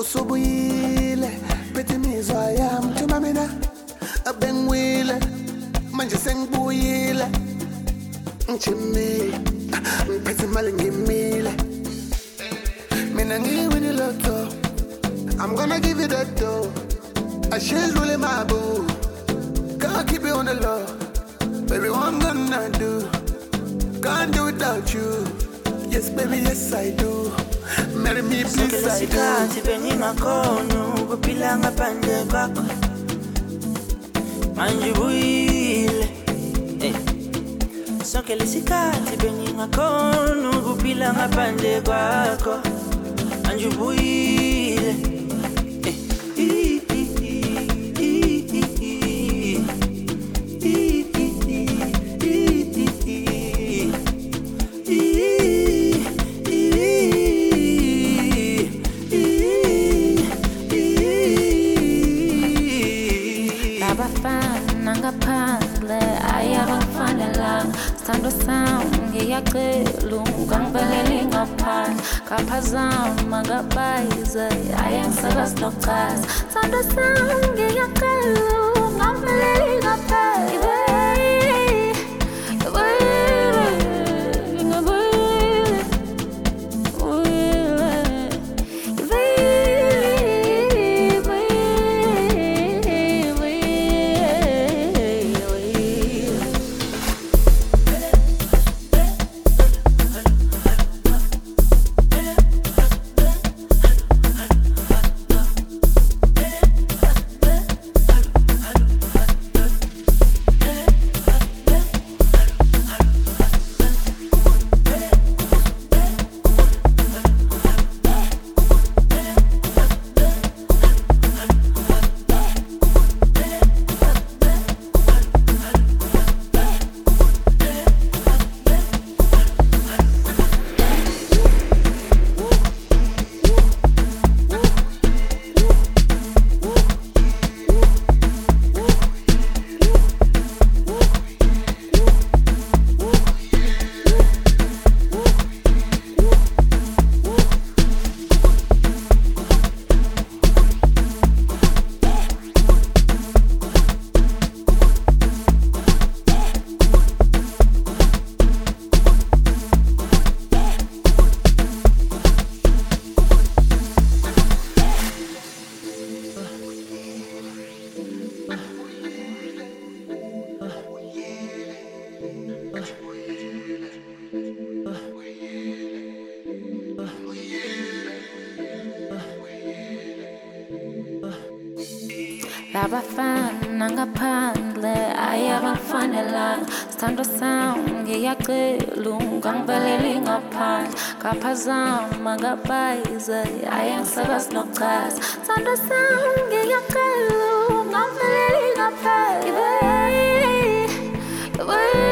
Usubuyile phethe imizwa yami thuma mina abengiwile manje sengibuyile ngijimile ngiphethe imali ngimile mina ngiwini lotto I'm gonna give you that dough I share really my boo can't keep it on the low baby what I'm gonna do can't do without you yes baby yes I do marry me please I do Sikhathi bengingakhona ukuphila ngaphandle kwakho manje ubuyile sonke lesikhathi bengingakhona ukuphila ngaphandle kwakho manje ubuyile ngaphandle ayabangifanelanga sithando sami ngiyacela ungangiveleli ngaphandle ngaphazama ngabayize ayengisakazi nokuchaza sithando sami ngiyacela ungangiveleli ngaphandle labafana ngaphandle ayabangifanelanga sithando sami ngiyacela ungangiveleli ngaphandle ngaphazama ngabayize ayengisakazi nokuchaza sithando sami ngiyacela ungangiveleli ngaphandle